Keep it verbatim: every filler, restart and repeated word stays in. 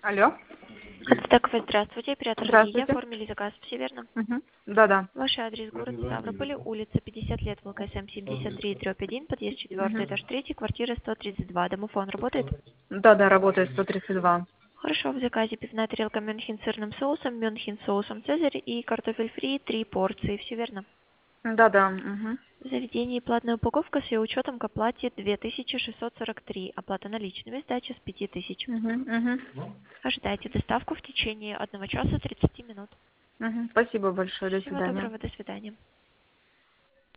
Алло. Так, вы здравствуйте, оператор Лия, Здравствуйте. оформили заказ, все верно? Мгм. Да-да. Ваш адрес, город Ставрополь, улица пятьдесят лет, ВЛКСМ семьдесят три, дробь один, подъезд четвёртый, Мгм. этаж третий, квартира сто тридцать два. Домофон работает? Да-да, работает сто тридцать два. Хорошо, в заказе пивная тарелка Мюнхен с сырным соусом, Мюнхен с соусом Цезарь и картофель фри, три порции, все верно? Да-да. Мгм. В заведении платная упаковка с ее учетом к оплате две тысячи шестьсот сорок три, оплата наличными, сдача с пяти тысяч. Мгм. Мгм. Ожидайте доставку в течение одного часа тридцати минут. Мгм. Спасибо большое. До Всего свидания. доброго, до свидания.